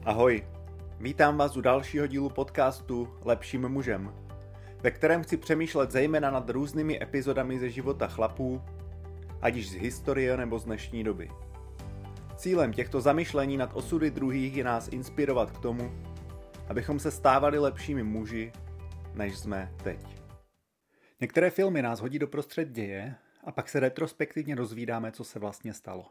Ahoj, vítám vás u dalšího dílu podcastu Lepším mužem, ve kterém chci přemýšlet zejména nad různými epizodami ze života chlapů, ať již z historie nebo z dnešní doby. Cílem těchto zamyšlení nad osudy druhých je nás inspirovat k tomu, abychom se stávali lepšími muži, než jsme teď. Některé filmy nás hodí do prostřed děje a pak se retrospektivně dozvídáme, co se vlastně stalo.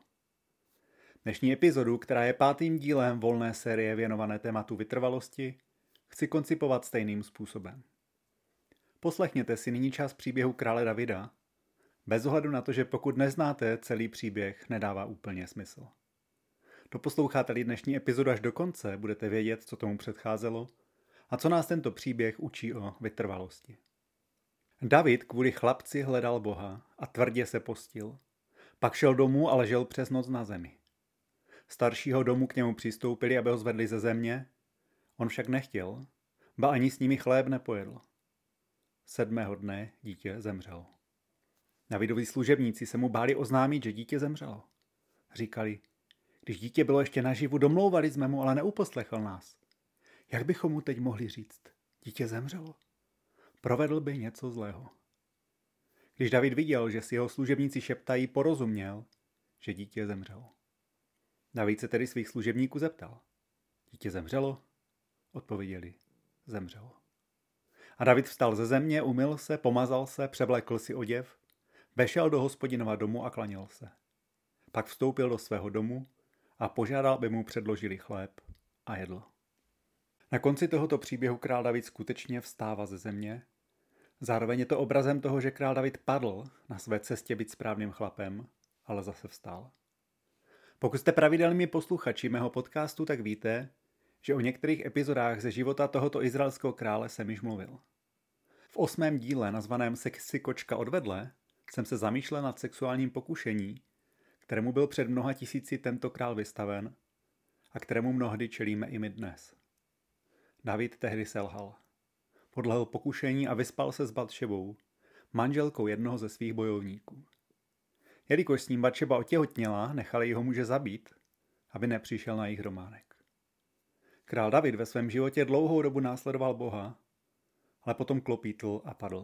Dnešní epizodu, která je 5. dílem volné série věnované tématu vytrvalosti, chci koncipovat stejným způsobem. Poslechněte si nyní část příběhu krále Davida, bez ohledu na to, že pokud neznáte celý příběh, nedává úplně smysl. Doposloucháte-li dnešní epizodu až do konce, budete vědět, co tomu předcházelo a co nás tento příběh učí o vytrvalosti. David kvůli chlapci hledal Boha a tvrdě se postil. Pak šel domů a ležel přes noc na zemi. Staršího domu k němu přistoupili, aby ho zvedli ze země. On však nechtěl, ba ani s nimi chléb nepojedl. 7. dne dítě zemřelo. Davidovi služebníci se mu báli oznámit, že dítě zemřelo. Říkali, když dítě bylo ještě naživu, domlouvali jsme mu, ale neuposlechl nás. Jak bychom mu teď mohli říct? Dítě zemřelo. Provedl by něco zlého. Když David viděl, že si jeho služebníci šeptají, porozuměl, že dítě zemřelo. David se tedy svých služebníků zeptal. Dítě zemřelo? Odpověděli, zemřelo. A David vstal ze země, umyl se, pomazal se, převlékl si oděv, vešel do Hospodinova domu a klaněl se. Pak vstoupil do svého domu a požádal, aby mu předložili chléb a jedl. Na konci tohoto příběhu král David skutečně vstává ze země. Zároveň je to obrazem toho, že král David padl na své cestě být správným chlapem, ale zase vstal. Pokud jste pravidelnými posluchači mého podcastu, tak víte, že o některých epizodách ze života tohoto izraelského krále jsem již mluvil. V 8. díle, nazvaném Sexy kočka odvedle, jsem se zamýšlel nad sexuálním pokušení, kterému byl před mnoha tisíci tento král vystaven a kterému mnohdy čelíme i my dnes. David tehdy selhal. Podlehl pokušení a vyspal se s Batšebou, manželkou jednoho ze svých bojovníků. Jelikož s ním Batšeba otěhotněla, nechali jeho muže zabít, aby nepřišel na jejich hrománek. Král David ve svém životě dlouhou dobu následoval Boha, ale potom klopítl a padl.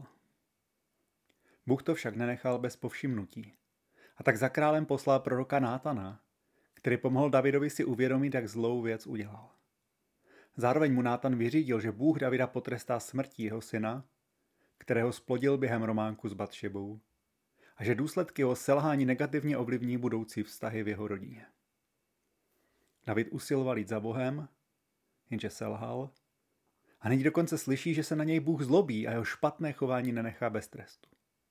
Bůh to však nenechal bez povšimnutí a tak za králem poslal proroka Nátana, který pomohl Davidovi si uvědomit, jak zlou věc udělal. Zároveň mu Nátan vyřídil, že Bůh Davida potrestá smrtí jeho syna, kterého splodil během románku s Batšebou, a že důsledky jeho selhání negativně ovlivní budoucí vztahy v jeho rodině. David usiloval jít za Bohem, jenže selhal, a nyní dokonce slyší, že se na něj Bůh zlobí a jeho špatné chování nenechá bez trestu.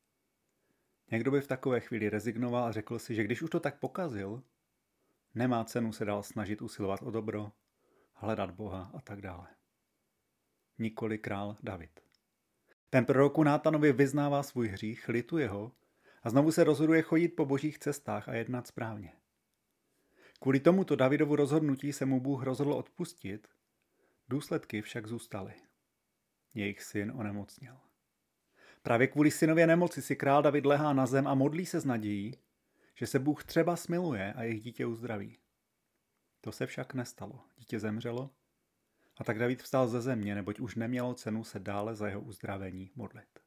Někdo by v takové chvíli rezignoval a řekl si, že když už to tak pokazil, nemá cenu se dál snažit usilovat o dobro, hledat Boha a tak dále. Nikoli král David. Ten proroku Nátanovi vyznává svůj hřích, lituje ho a znovu se rozhoduje chodit po božích cestách a jednat správně. Kvůli tomuto Davidovu rozhodnutí se mu Bůh rozhodl odpustit, důsledky však zůstaly. Jejich syn onemocněl. Právě kvůli synově nemoci si král David lehá na zem a modlí se s nadějí, že se Bůh třeba smiluje a jejich dítě uzdraví. To se však nestalo. Dítě zemřelo a tak David vstal ze země, neboť už nemělo cenu se dále za jeho uzdravení modlit.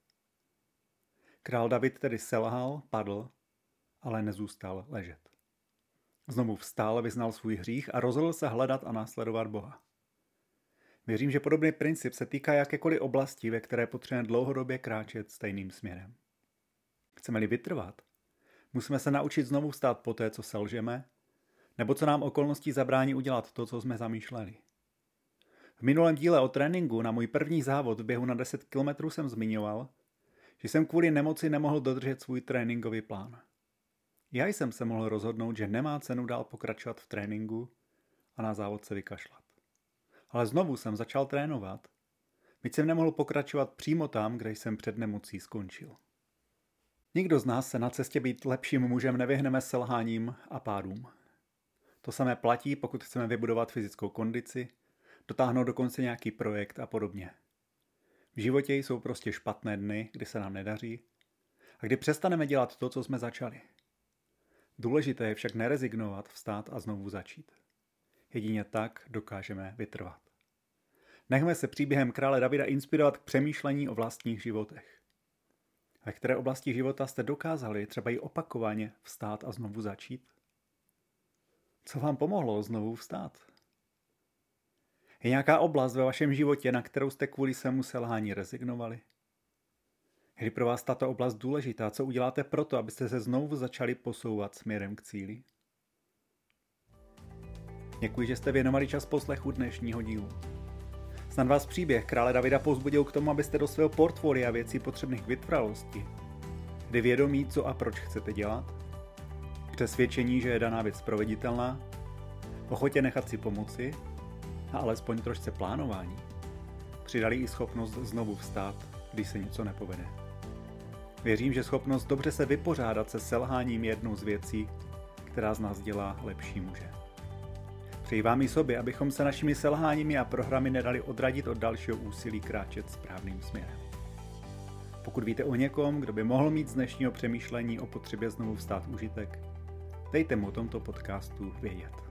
Král David tedy selhal, padl, ale nezůstal ležet. Znovu vstal, vyznal svůj hřích a rozhodl se hledat a následovat Boha. Věřím, že podobný princip se týká jakékoliv oblasti, ve které potřebujeme dlouhodobě kráčet stejným směrem. Chceme-li vytrvat, musíme se naučit znovu vstát poté, co selžeme, nebo co nám okolností zabrání udělat to, co jsme zamýšleli. V minulém díle o tréninku na můj první závod v běhu na 10 km jsem zmiňoval, že jsem kvůli nemoci nemohl dodržet svůj tréninkový plán. Já jsem se mohl rozhodnout, že nemá cenu dál pokračovat v tréninku a na závod se vykašlat. Ale znovu jsem začal trénovat, byť jsem nemohl pokračovat přímo tam, kde jsem před nemocí skončil. Nikdo z nás se na cestě být lepším mužem nevyhneme selháním a pádům. To samé platí, pokud chceme vybudovat fyzickou kondici, dotáhnout do konce nějaký projekt a podobně. V životě jsou prostě špatné dny, kdy se nám nedaří a kdy přestaneme dělat to, co jsme začali. Důležité je však nerezignovat, vstát a znovu začít. Jedině tak dokážeme vytrvat. Nechme se příběhem krále Davida inspirovat k přemýšlení o vlastních životech. Ve které oblasti života jste dokázali třeba i opakovaně vstát a znovu začít? Co vám pomohlo znovu vstát? Je nějaká oblast ve vašem životě, na kterou jste kvůli svému selhání rezignovali? Je pro vás tato oblast důležitá? Co uděláte proto, abyste se znovu začali posouvat směrem k cíli? Děkuji, že jste věnovali čas poslechu dnešního dílu. Snad vás příběh krále Davida povzbudil k tomu, abyste do svého portfolia věcí potřebných k vytrvalosti, kdy vědomí, co a proč chcete dělat, přesvědčení, že je daná věc proveditelná, ochotě nechat si pomoci a alespoň trošce plánování, přidali i schopnost znovu vstát, když se něco nepovede. Věřím, že schopnost dobře se vypořádat se selháním je jednou z věcí, která z nás dělá lepší muže. Přeji vám i sobě, abychom se našimi selháními a prohrami nedali odradit od dalšího úsilí kráčet správným směrem. Pokud víte o někom, kdo by mohl mít z dnešního přemýšlení o potřebě znovu vstát užitek, dejte mu o tomto podcastu vědět.